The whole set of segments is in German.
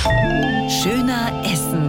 Schöner Essen.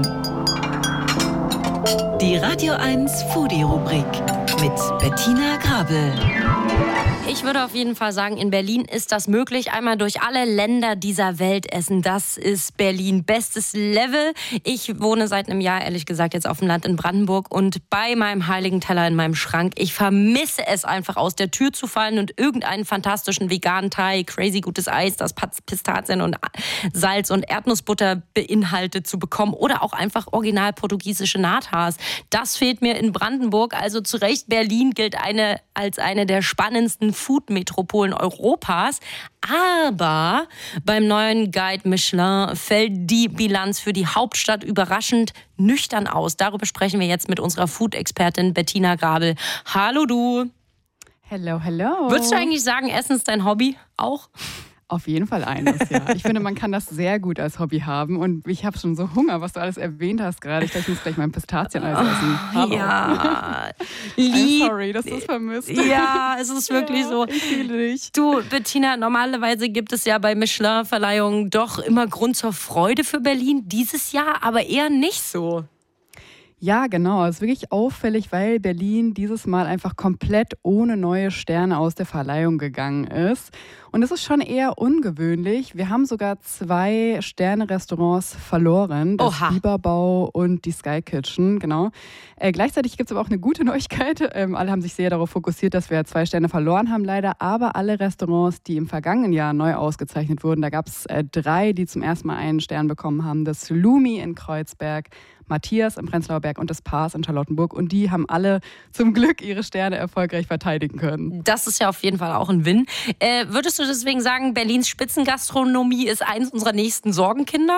Die Radio 1 Foodie-Rubrik mit Bettina Grabel. Ich würde auf jeden Fall sagen, in Berlin ist das möglich. Einmal durch alle Länder dieser Welt essen. Das ist Berlin. Bestes Level. Ich wohne seit einem Jahr, ehrlich gesagt, jetzt auf dem Land in Brandenburg. Und bei meinem heiligen Teller in meinem Schrank, ich vermisse es einfach, aus der Tür zu fallen und irgendeinen fantastischen veganen Thai, crazy gutes Eis, das Pistazien und Salz und Erdnussbutter beinhaltet, zu bekommen. Oder auch einfach original portugiesische Natas. Das fehlt mir in Brandenburg. Also zu Recht, Berlin gilt als eine der spannendsten Food-Metropolen Europas. Aber beim neuen Guide Michelin fällt die Bilanz für die Hauptstadt überraschend nüchtern aus. Darüber sprechen wir jetzt mit unserer Food-Expertin Bettina Grabel. Hallo du. Hello, hello. Würdest du eigentlich sagen, Essen ist dein Hobby auch? Auf jeden Fall eines, ja. Ich finde, man kann das sehr gut als Hobby haben. Und ich habe schon so Hunger, was du alles erwähnt hast gerade. Ich glaube, ich muss gleich mein Pistazieneis essen. Hallo. Ja. I'm sorry, dass du es vermisst. Ja, es ist wirklich so. Ich fühle dich. Du, Bettina, normalerweise gibt es ja bei Michelin-Verleihungen doch immer Grund zur Freude für Berlin. Dieses Jahr aber eher nicht so. Ja, genau. Es ist wirklich auffällig, weil Berlin dieses Mal einfach komplett ohne neue Sterne aus der Verleihung gegangen ist. Und es ist schon eher ungewöhnlich. Wir haben sogar 2 Sterne-Restaurants verloren. Das Biberbau und die Sky Kitchen, genau. Gleichzeitig gibt es aber auch eine gute Neuigkeit. Alle haben sich sehr darauf fokussiert, dass wir 2 Sterne verloren haben leider. Aber alle Restaurants, die im vergangenen Jahr neu ausgezeichnet wurden, da gab es 3, die zum ersten Mal einen Stern bekommen haben. Das Lumi in Kreuzberg, Matthias im Prenzlauer Berg und das Paas in Charlottenburg. Und die haben alle zum Glück ihre Sterne erfolgreich verteidigen können. Das ist ja auf jeden Fall auch ein Win. Würdest du deswegen sagen, Berlins Spitzengastronomie ist eines unserer nächsten Sorgenkinder?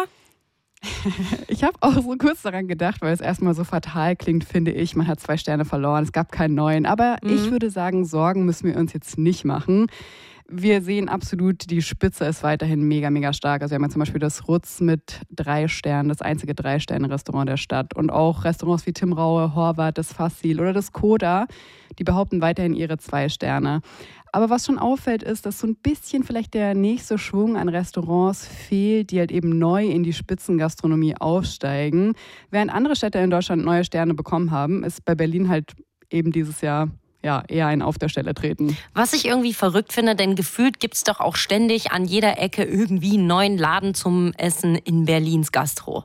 Ich habe auch so kurz daran gedacht, weil es erstmal so fatal klingt, finde ich. Man hat 2 Sterne verloren, es gab keinen neuen. Aber ich würde sagen, Sorgen müssen wir uns jetzt nicht machen. Wir sehen absolut, die Spitze ist weiterhin mega, mega stark. Also wir haben ja zum Beispiel das Rutz mit 3 Sternen, das einzige 3-Sterne-Restaurant der Stadt. Und auch Restaurants wie Tim Raue, Horvath, das Fassil oder das Koda, die behaupten weiterhin ihre 2 Sterne. Aber was schon auffällt, ist, dass so ein bisschen vielleicht der nächste Schwung an Restaurants fehlt, die halt eben neu in die Spitzengastronomie aufsteigen. Während andere Städte in Deutschland neue Sterne bekommen haben, ist bei Berlin halt eben dieses Jahr eher ein Auf der Stelle treten. Was ich irgendwie verrückt finde, denn gefühlt gibt es doch auch ständig an jeder Ecke irgendwie einen neuen Laden zum Essen in Berlins Gastro.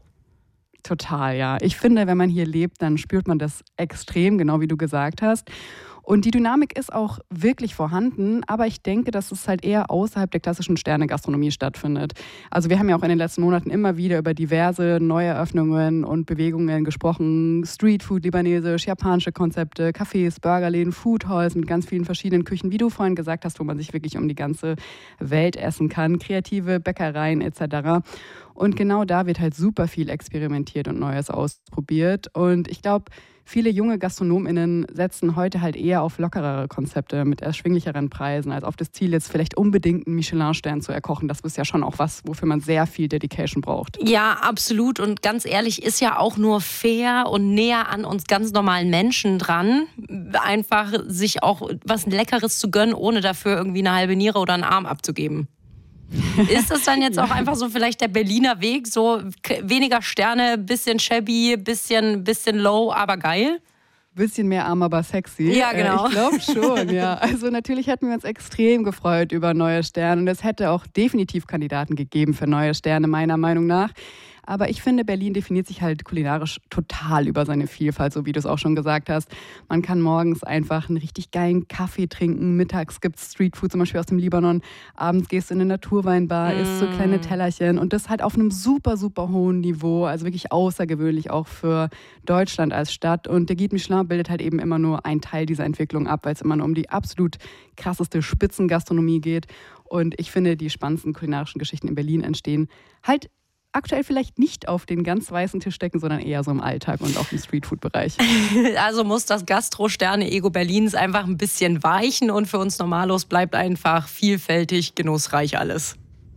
Total, ja. Ich finde, wenn man hier lebt, dann spürt man das extrem, genau wie du gesagt hast. Und die Dynamik ist auch wirklich vorhanden, aber ich denke, dass es halt eher außerhalb der klassischen Sterne-Gastronomie stattfindet. Also wir haben ja auch in den letzten Monaten immer wieder über diverse Neueröffnungen und Bewegungen gesprochen. Streetfood, libanesisch, japanische Konzepte, Cafés, Burgerläden, Foodhalls mit ganz vielen verschiedenen Küchen, wie du vorhin gesagt hast, wo man sich wirklich um die ganze Welt essen kann, kreative Bäckereien etc. Und genau da wird halt super viel experimentiert und Neues ausprobiert. Und ich glaube, viele junge GastronomInnen setzen heute halt eher auf lockerere Konzepte mit erschwinglicheren Preisen, als auf das Ziel, jetzt vielleicht unbedingt einen Michelin-Stern zu erkochen. Das ist ja schon auch was, wofür man sehr viel Dedication braucht. Ja, absolut. Und ganz ehrlich, ist ja auch nur fair und näher an uns ganz normalen Menschen dran, einfach sich auch was Leckeres zu gönnen, ohne dafür irgendwie eine halbe Niere oder einen Arm abzugeben. Ist das dann jetzt auch einfach so vielleicht der Berliner Weg, so weniger Sterne, bisschen shabby, bisschen low, aber geil? Bisschen mehr arm, aber sexy. Ja, genau. Ich glaube schon, ja. Also natürlich hätten wir uns extrem gefreut über neue Sterne und es hätte auch definitiv Kandidaten gegeben für neue Sterne, meiner Meinung nach. Aber ich finde, Berlin definiert sich halt kulinarisch total über seine Vielfalt, so wie du es auch schon gesagt hast. Man kann morgens einfach einen richtig geilen Kaffee trinken, mittags gibt es Streetfood, zum Beispiel aus dem Libanon, abends gehst du in eine Naturweinbar, isst so kleine Tellerchen und das halt auf einem super, super hohen Niveau, also wirklich außergewöhnlich auch für Deutschland als Stadt. Und der Guide Michelin bildet halt eben immer nur einen Teil dieser Entwicklung ab, weil es immer nur um die absolut krasseste Spitzengastronomie geht. Und ich finde, die spannendsten kulinarischen Geschichten in Berlin entstehen halt aktuell vielleicht nicht auf den ganz weißen Tischdecken, sondern eher so im Alltag und auch im Streetfood-Bereich. Also muss das Gastro-Sterne-Ego Berlins einfach ein bisschen weichen und für uns Normalos bleibt einfach vielfältig, genussreich alles.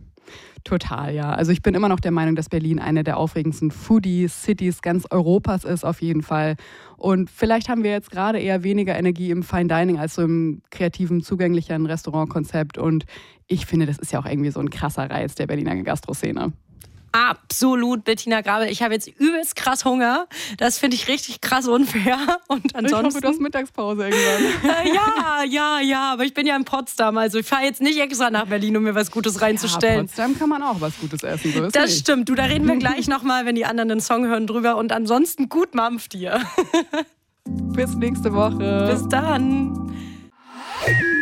Total, ja. Also ich bin immer noch der Meinung, dass Berlin eine der aufregendsten Foodie-Cities ganz Europas ist, auf jeden Fall. Und vielleicht haben wir jetzt gerade eher weniger Energie im Fine Dining als so im kreativen, zugänglicheren Restaurantkonzept. Und ich finde, das ist ja auch irgendwie so ein krasser Reiz der Berliner Gastroszene. Absolut, Bettina Grabel. Ich habe jetzt übelst krass Hunger. Das finde ich richtig krass unfair. Und ansonsten, ich hoffe, du hast Mittagspause irgendwann. Ja, aber ich bin ja in Potsdam. Also ich fahre jetzt nicht extra nach Berlin, um mir was Gutes reinzustellen. Ja, Potsdam kann man auch was Gutes essen. So ist das nicht. Stimmt. Du, da reden wir gleich nochmal, wenn die anderen den Song hören, drüber. Und ansonsten gut Mampf dir. Bis nächste Woche. Bis dann.